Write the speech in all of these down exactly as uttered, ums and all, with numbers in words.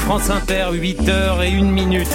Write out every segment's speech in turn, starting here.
France Inter, huit heures et une minute.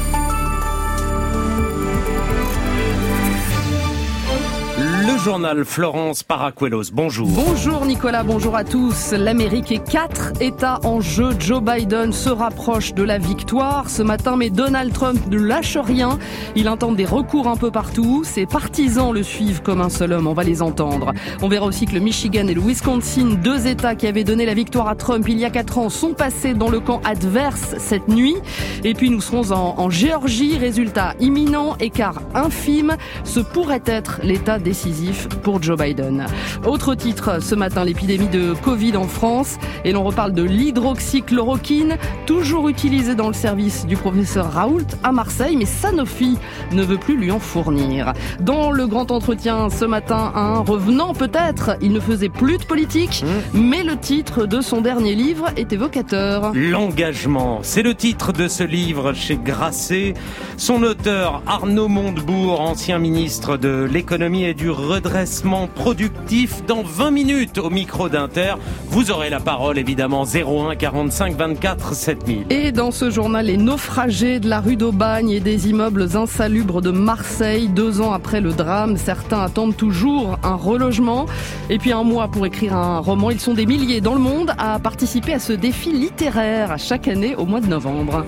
Le journal Florence Paracuelos, bonjour. Bonjour Nicolas, bonjour à tous. L'Amérique et quatre États en jeu. Joe Biden se rapproche de la victoire ce matin, mais Donald Trump ne lâche rien. Il intente des recours un peu partout. Ses partisans le suivent comme un seul homme, on va les entendre. On verra aussi que le Michigan et le Wisconsin, deux États qui avaient donné la victoire à Trump il y a quatre ans, sont passés dans le camp adverse cette nuit. Et puis nous serons en, en Géorgie, résultat imminent, écart infime. Ce pourrait être l'état décisif pour Joe Biden. Autre titre ce matin, l'épidémie de Covid en France, et l'on reparle de l'hydroxychloroquine, toujours utilisée dans le service du professeur Raoult à Marseille, mais Sanofi ne veut plus lui en fournir. Dans le grand entretien ce matin, un revenant peut-être, il ne faisait plus de politique, mmh. mais le titre de son dernier livre est évocateur. L'engagement, c'est le titre de ce livre chez Grasset. Son auteur, Arnaud Montebourg, ancien ministre de l'économie et du redressement productif, dans vingt minutes au micro d'Inter. Vous aurez la parole évidemment, zéro un quarante-cinq vingt-quatre sept mille. Et dans ce journal, les naufragés de la rue d'Aubagne et des immeubles insalubres de Marseille. Deux ans après le drame, certains attendent toujours un relogement. Et puis un mois pour écrire un roman. Ils sont des milliers dans le monde à participer à ce défi littéraire chaque année au mois de novembre.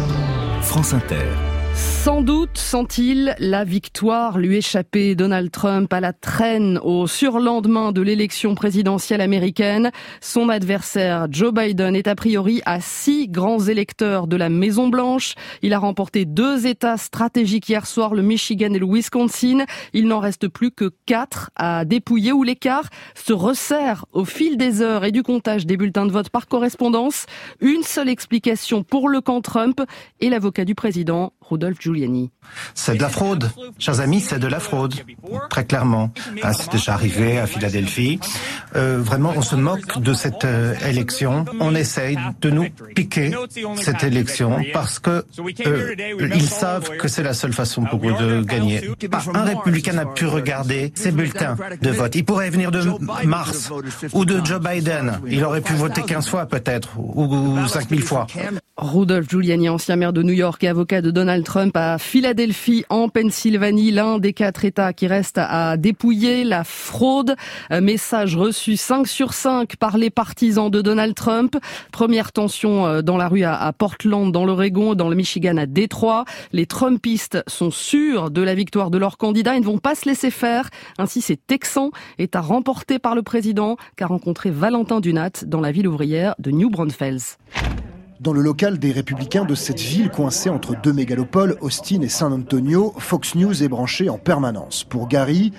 France Inter. Sans doute sent-il la victoire lui échapper. Donald Trump à la traîne au surlendemain de l'élection présidentielle américaine. Son adversaire Joe Biden est a priori à six grands électeurs de la Maison-Blanche. Il a remporté deux États stratégiques hier soir, le Michigan et le Wisconsin. Il n'en reste plus que quatre à dépouiller, où l'écart se resserre au fil des heures et du comptage des bulletins de vote par correspondance. Une seule explication pour le camp Trump et l'avocat du président, Rudolph Giuliani. C'est de la fraude. Chers amis, c'est de la fraude. Très clairement. Hein, c'est déjà arrivé à Philadelphie. Euh, vraiment, on se moque de cette euh, élection. On essaye de nous piquer cette élection parce que euh, ils savent que c'est la seule façon pour eux de gagner. Pas un républicain n'a pu regarder ses bulletins de vote. Il pourrait venir de Mars ou de Joe Biden. Il aurait pu voter quinze fois peut-être, ou, ou cinq mille fois. Rudolph Giuliani, ancien maire de New York et avocat de Donald Trump à Philadelphie, en Pennsylvanie, l'un des quatre États qui reste à dépouiller, la fraude. Message reçu cinq sur cinq par les partisans de Donald Trump. Première tension dans la rue à Portland, dans l'Oregon, dans le Michigan à Détroit. Les Trumpistes sont sûrs de la victoire de leur candidat. Ils ne vont pas se laisser faire. Ainsi, c'est Texan, État remporté par le président, qu'a rencontré Valentin Dunat dans la ville ouvrière de New Braunfels. Dans le local des Républicains de cette ville coincée entre deux mégalopoles, Austin et San Antonio, Fox News est branché en permanence. Pour Gary,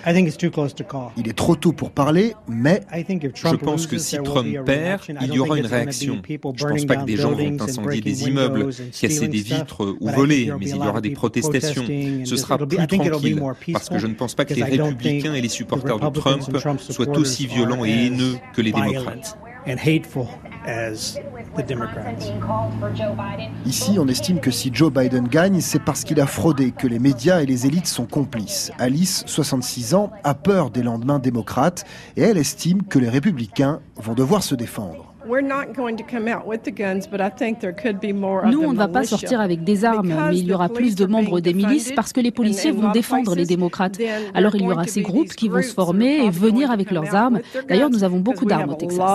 il est trop tôt pour parler, mais je pense que si Trump perd, il y aura une réaction. Je ne pense pas que des gens vont incendier des immeubles, casser des vitres ou voler, mais il y aura des protestations. Ce sera plus tranquille, parce que je ne pense pas que les Républicains et les supporters de Trump soient aussi violents et haineux que les démocrates. Ici, on estime que si Joe Biden gagne, c'est parce qu'il a fraudé, que les médias et les élites sont complices. Alice, soixante-six ans, a peur des lendemains démocrates et elle estime que les républicains vont devoir se défendre. Nous, on ne va pas sortir avec des armes, mais il y aura plus de membres des milices parce que les policiers vont défendre les démocrates. Alors il y aura ces groupes qui vont se former et venir avec leurs armes. D'ailleurs, nous avons beaucoup d'armes au Texas.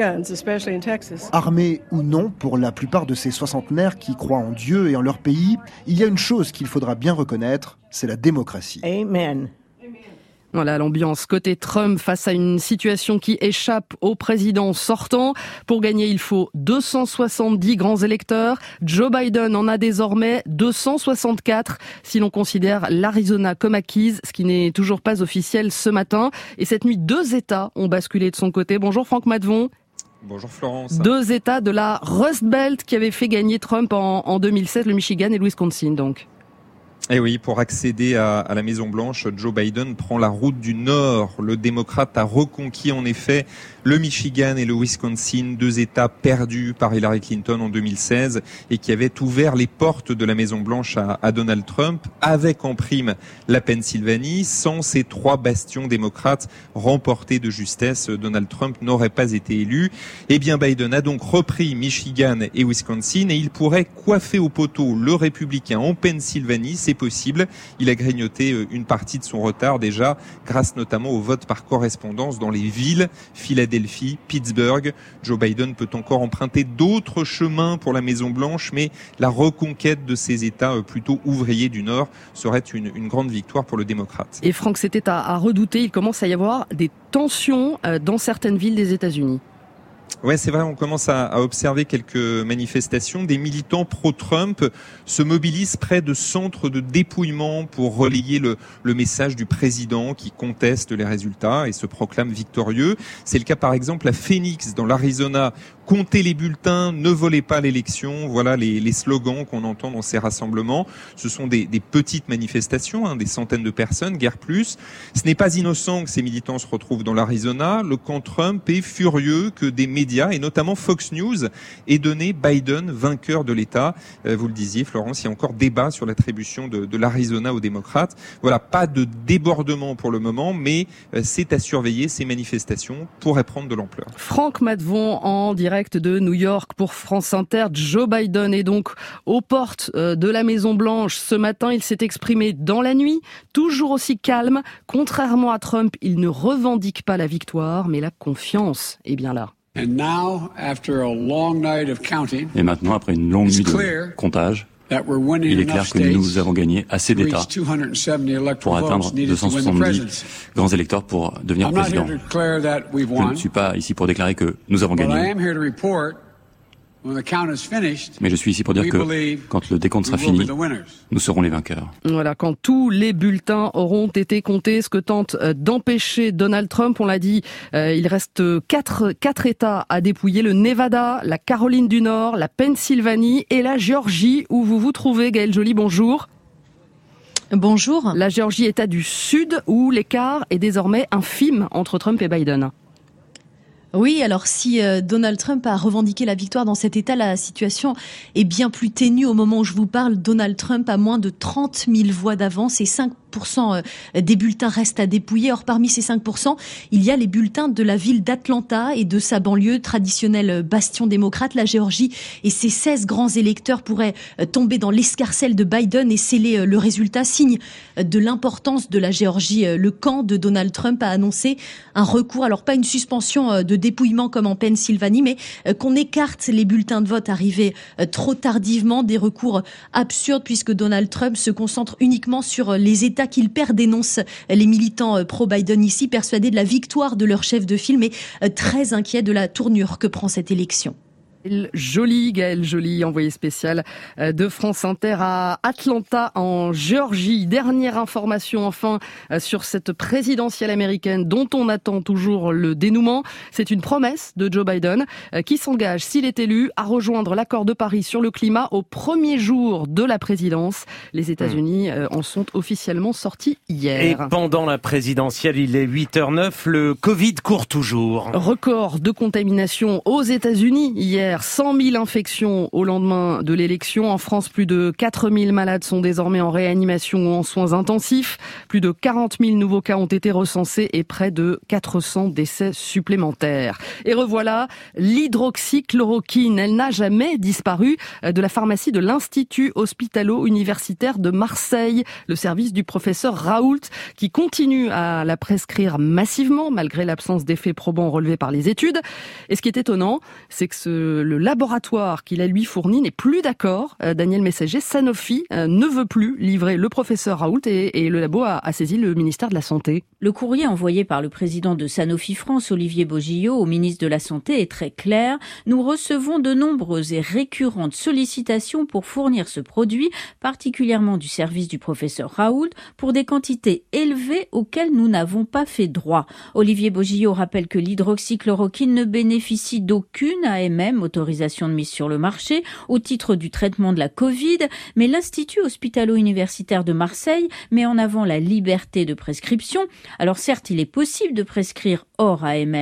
Armés ou non, pour la plupart de ces soixantenaires qui croient en Dieu et en leur pays, il y a une chose qu'il faudra bien reconnaître, c'est la démocratie. Amen. Voilà l'ambiance côté Trump face à une situation qui échappe au président sortant. Pour gagner, il faut deux cent soixante-dix grands électeurs. Joe Biden en a désormais deux cent soixante-quatre si l'on considère l'Arizona comme acquise, ce qui n'est toujours pas officiel ce matin. Et cette nuit, deux États ont basculé de son côté. Bonjour Franck Matvon. Bonjour Florence. Deux États de la Rust Belt qui avaient fait gagner Trump en, en deux mille sept, le Michigan et le Wisconsin donc. Eh oui, pour accéder à, à la Maison-Blanche, Joe Biden prend la route du Nord. Le démocrate a reconquis en effet le Michigan et le Wisconsin, deux États perdus par Hillary Clinton en deux mille seize et qui avaient ouvert les portes de la Maison-Blanche à, à Donald Trump, avec en prime la Pennsylvanie. Sans ces trois bastions démocrates remportés de justesse, Donald Trump n'aurait pas été élu. Eh bien, Biden a donc repris Michigan et Wisconsin et il pourrait coiffer au poteau le républicain en Pennsylvanie, c'est possible. Il a grignoté une partie de son retard déjà, grâce notamment au vote par correspondance dans les villes, Philadelphie, Pittsburgh. Joe Biden peut encore emprunter d'autres chemins pour la Maison-Blanche, mais la reconquête de ces États plutôt ouvriers du Nord serait une, une grande victoire pour le démocrate. Et Franck, c'était à, à redouter, il commence à y avoir des tensions dans certaines villes des États-Unis. Ouais, c'est vrai, on commence à, à observer quelques manifestations. Des militants pro-Trump se mobilisent près de centres de dépouillement pour relayer le, le message du président qui conteste les résultats et se proclame victorieux. C'est le cas par exemple à Phoenix, dans l'Arizona. Comptez les bulletins, ne volez pas l'élection. Voilà les, les slogans qu'on entend dans ces rassemblements. Ce sont des, des petites manifestations, hein, des centaines de personnes, guère plus. Ce n'est pas innocent que ces militants se retrouvent dans l'Arizona. Le camp Trump est furieux que des médias, et notamment Fox News, aient donné Biden vainqueur de l'État. Euh, vous le disiez, Florence, il y a encore débat sur l'attribution de, de l'Arizona aux démocrates. Voilà, pas de débordement pour le moment, mais euh, c'est à surveiller. Ces manifestations pourraient prendre de l'ampleur. Franck Matvon en direct de New York pour France Inter. Joe Biden est donc aux portes de la Maison-Blanche ce matin. Il s'est exprimé dans la nuit, toujours aussi calme. Contrairement à Trump, il ne revendique pas la victoire, mais la confiance est bien là. Et maintenant, après une longue nuit de comptage, il est clair que nous avons gagné assez d'États pour atteindre deux cent soixante-dix grands électeurs pour devenir président. Je ne suis pas ici pour déclarer que nous avons gagné, mais je suis ici pour dire que quand le décompte sera fini, nous serons les vainqueurs. Voilà, quand tous les bulletins auront été comptés, ce que tente d'empêcher Donald Trump, on l'a dit, euh, il reste quatre, quatre États à dépouiller, le Nevada, la Caroline du Nord, la Pennsylvanie et la Géorgie, où vous vous trouvez. Gaëlle Joly, bonjour. Bonjour. La Géorgie, État du Sud, où l'écart est désormais infime entre Trump et Biden. Oui, alors si euh, Donald Trump a revendiqué la victoire dans cet État, la situation est bien plus ténue. Au moment où je vous parle, Donald Trump a moins de trente mille voix d'avance et cinq pour cent des bulletins restent à dépouiller. Or, parmi ces cinq pour cent, il y a les bulletins de la ville d'Atlanta et de sa banlieue, traditionnel bastion démocrate. La Géorgie et ses seize grands électeurs pourraient tomber dans l'escarcelle de Biden et sceller le résultat. Signe de l'importance de la Géorgie, le camp de Donald Trump a annoncé un recours, alors pas une suspension de dépouillement comme en Pennsylvanie, mais qu'on écarte les bulletins de vote arrivés trop tardivement. Des recours absurdes puisque Donald Trump se concentre uniquement sur les États qu'il perd, dénoncent les militants pro-Biden ici, persuadés de la victoire de leur chef de file, mais très inquiets de la tournure que prend cette élection. Jolie, Gaëlle Joly, envoyée spéciale de France Inter à Atlanta, en Géorgie. Dernière information enfin sur cette présidentielle américaine dont on attend toujours le dénouement. C'est une promesse de Joe Biden qui s'engage, s'il est élu, à rejoindre l'accord de Paris sur le climat au premier jour de la présidence. Les États-Unis en sont officiellement sortis hier. Et pendant la présidentielle, il est huit heures zéro neuf, le Covid court toujours. Record de contamination aux États-Unis hier. cent mille infections au lendemain de l'élection. En France, plus de quatre mille malades sont désormais en réanimation ou en soins intensifs. Plus de quarante mille nouveaux cas ont été recensés et près de quatre cents décès supplémentaires. Et revoilà l'hydroxychloroquine. Elle n'a jamais disparu de la pharmacie de l'Institut hospitalo-universitaire de Marseille. Le service du professeur Raoult qui continue à la prescrire massivement malgré l'absence d'effets probants relevés par les études. Et ce qui est étonnant, c'est que ce le laboratoire qui la lui fournit n'est plus d'accord. Euh, Daniel Messager, Sanofi euh, ne veut plus livrer le professeur Raoult et, et le labo a, a saisi le ministère de la Santé. Le courrier envoyé par le président de Sanofi France, Olivier Bogillot, au ministre de la Santé est très clair. Nous recevons de nombreuses et récurrentes sollicitations pour fournir ce produit, particulièrement du service du professeur Raoult, pour des quantités élevées auxquelles nous n'avons pas fait droit. Olivier Bogillot rappelle que l'hydroxychloroquine ne bénéficie d'aucune A M M, autorisation de mise sur le marché, au titre du traitement de la Covid, mais l'Institut hospitalo-universitaire de Marseille met en avant la liberté de prescription. Alors certes, il est possible de prescrire hors A M M,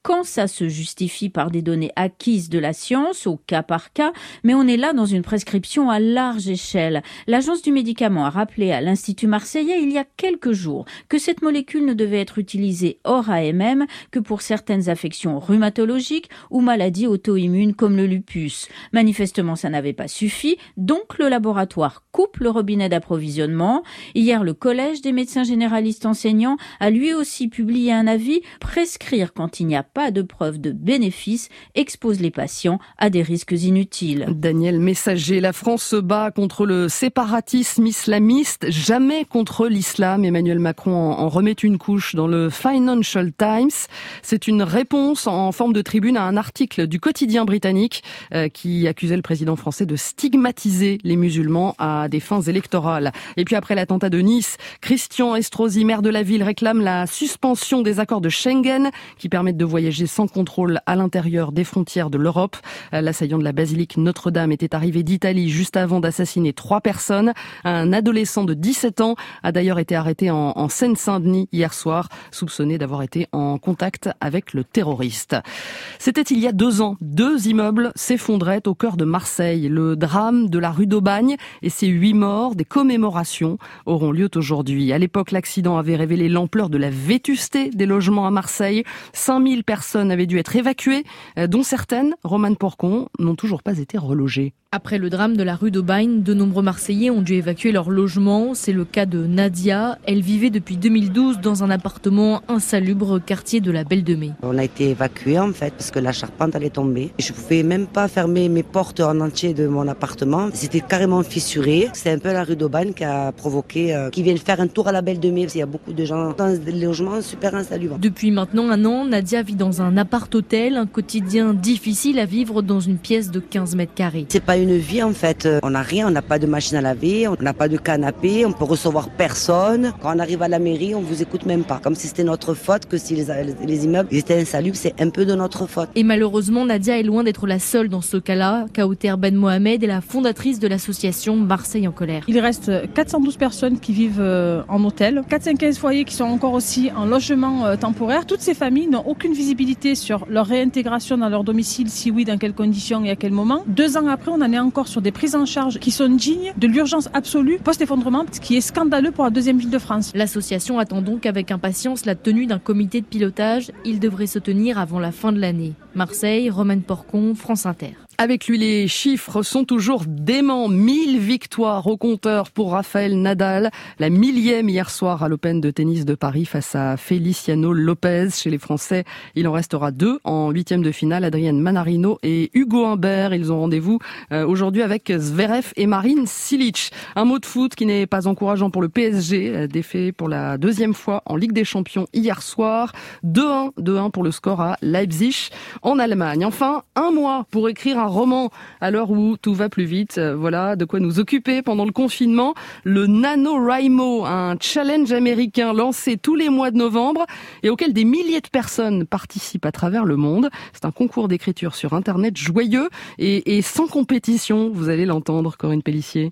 quand ça se justifie par des données acquises de la science, au cas par cas, mais on est là dans une prescription à large échelle. L'Agence du médicament a rappelé à l'Institut marseillais il y a quelques jours que cette molécule ne devait être utilisée hors A M M que pour certaines affections rhumatologiques ou maladies auto-immunes comme le lupus. Manifestement, ça n'avait pas suffi, donc le laboratoire coupe le robinet d'approvisionnement. Hier, le Collège des médecins généralistes enseignants a lui aussi publié un avis. Prescrire quand il n'y a pas de preuve de bénéfice expose les patients à des risques inutiles. Daniel Messager, la France se bat contre le séparatisme islamiste, jamais contre l'islam. Emmanuel Macron en remet une couche dans le Financial Times. C'est une réponse en forme de tribune à un article du quotidien britannique euh, qui accusait le président français de stigmatiser les musulmans à des fins électorales. Et puis après l'attentat de Nice, Christian Estrosi, maire de la ville, réclame la suspension des accords de Schengen qui permettent de voyager sans contrôle à l'intérieur des frontières de l'Europe. L'assaillant de la basilique Notre-Dame était arrivé d'Italie juste avant d'assassiner trois personnes. Un adolescent de dix-sept ans a d'ailleurs été arrêté en, en Seine-Saint-Denis hier soir, soupçonné d'avoir été en contact avec le terroriste. C'était il y a deux ans. Deux immeubles s'effondraient au cœur de Marseille. Le drame de la rue d'Aubagne et ses huit morts, des commémorations auront lieu aujourd'hui. À l'époque, l'accident avait révélé l'ampleur de la vétusté des logements à Marseille. cinq mille personnes avaient dû être évacuées, dont certaines, Romane Porcon, n'ont toujours pas été relogées. Après le drame de la rue d'Aubagne, de nombreux Marseillais ont dû évacuer leur logement. C'est le cas de Nadia. Elle vivait depuis deux mille douze dans un appartement insalubre quartier de la Belle de Mai. On a été évacués en fait parce que la charpente allait tomber. Je ne pouvais même pas fermer mes portes en entier de mon appartement. C'était carrément fissuré. C'est un peu la rue d'Aubagne qui a provoqué euh, qu'ils viennent faire un tour à la Belle de Mai. Parce qu'il y a beaucoup de gens dans des logements super insalubres. Depuis maintenant un an, Nadia vit dans un appart-hôtel, un quotidien difficile à vivre dans une pièce de quinze mètres carrés. C'est pas une vie en fait. On n'a rien, on n'a pas de machine à laver, on n'a pas de canapé, on peut recevoir personne. Quand on arrive à la mairie, on vous écoute même pas. Comme si c'était notre faute, que si les, les immeubles étaient insalubres, c'est un peu de notre faute. Et malheureusement, Nadia est loin d'être la seule dans ce cas-là. Kauter Ben Mohamed est la fondatrice de l'association Marseille en colère. Il reste quatre cent douze personnes qui vivent en hôtel, quatre cent quinze foyers qui sont encore aussi en logement temporaire. Toutes ces familles n'ont aucune visibilité sur leur réintégration dans leur domicile, si oui, dans quelles conditions et à quel moment. Deux ans après, on en est encore sur des prises en charge qui sont dignes de l'urgence absolue post-effondrement, ce qui est scandaleux pour la deuxième ville de France. L'association attend donc avec impatience la tenue d'un comité de pilotage. Il devrait se tenir avant la fin de l'année. Marseille, Romane Porcon, France Inter. Avec lui, les chiffres sont toujours déments. mille victoires au compteur pour Rafael Nadal. La millième hier soir à l'Open de tennis de Paris face à Feliciano Lopez. Chez les Français, il en restera deux en huitième de finale. Adrian Manarino et Hugo Humbert. Ils ont rendez-vous aujourd'hui avec Zverev et Marin Cilic. Un mot de foot qui n'est pas encourageant pour le P S G. Défait pour la deuxième fois en Ligue des Champions hier soir. deux un, deux un pour le score à Leipzig en Allemagne. Enfin, un mois pour écrire un roman à l'heure où tout va plus vite. Voilà de quoi nous occuper pendant le confinement. Le NaNoWriMo, un challenge américain lancé tous les mois de novembre et auquel des milliers de personnes participent à travers le monde. C'est un concours d'écriture sur Internet joyeux et, et sans compétition. Vous allez l'entendre, Corinne Pellissier.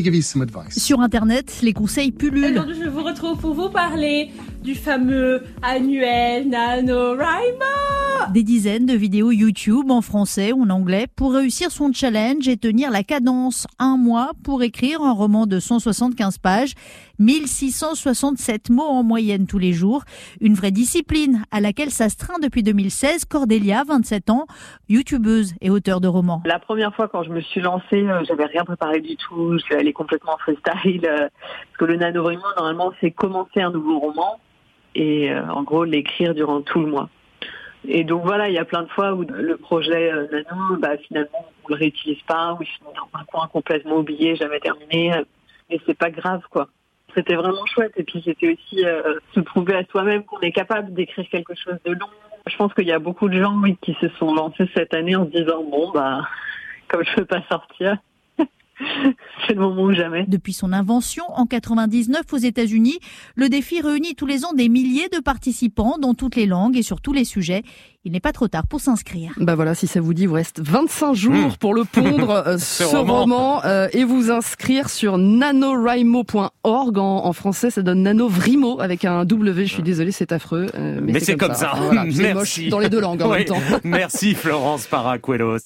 Sur Internet, les conseils pullulent. Aujourd'hui, je vous retrouve pour vous parler du fameux annuel NaNoWriMo. Des dizaines de vidéos YouTube en français ou en anglais pour réussir son challenge et tenir la cadence. Un mois pour écrire un roman de cent soixante-quinze pages, mille six cent soixante-sept mots en moyenne tous les jours. Une vraie discipline à laquelle s'astreint depuis deux mille seize Cordélia, vingt-sept ans, youtubeuse et auteure de romans. La première fois quand je me suis lancée, j'avais rien préparé du tout. Je suis allée complètement freestyle. Parce que le NaNoWriMo, normalement, c'est commencer un nouveau roman et euh, en gros l'écrire durant tout le mois. Et donc voilà, il y a plein de fois où le projet euh, Nano, bah, finalement, on le réutilise pas, ou il finit dans un coin complètement oublié, jamais terminé. Mais c'est pas grave, quoi. C'était vraiment chouette. Et puis c'était aussi euh, se prouver à soi-même qu'on est capable d'écrire quelque chose de long. Je pense qu'il y a beaucoup de gens oui, qui se sont lancés cette année en se disant bon bah comme je peux pas sortir, C'est le moment ou jamais. Depuis son invention en quatre-vingt-dix-neuf aux États-Unis, le défi réunit tous les ans des milliers de participants dans toutes les langues et sur tous les sujets. Il n'est pas trop tard pour s'inscrire. Bah voilà, si ça vous dit, il vous reste vingt-cinq jours mmh. pour le pondre, euh, ce, ce roman, roman euh, et vous inscrire sur nanowrimo point org. En, en français, ça donne nanovrimo avec un W. Je suis désolé, c'est affreux. Euh, mais, mais c'est, c'est comme comme ça. ça. Voilà, c'est Merci. moche dans les deux langues en oui. même temps. Merci Florence Paracuelos.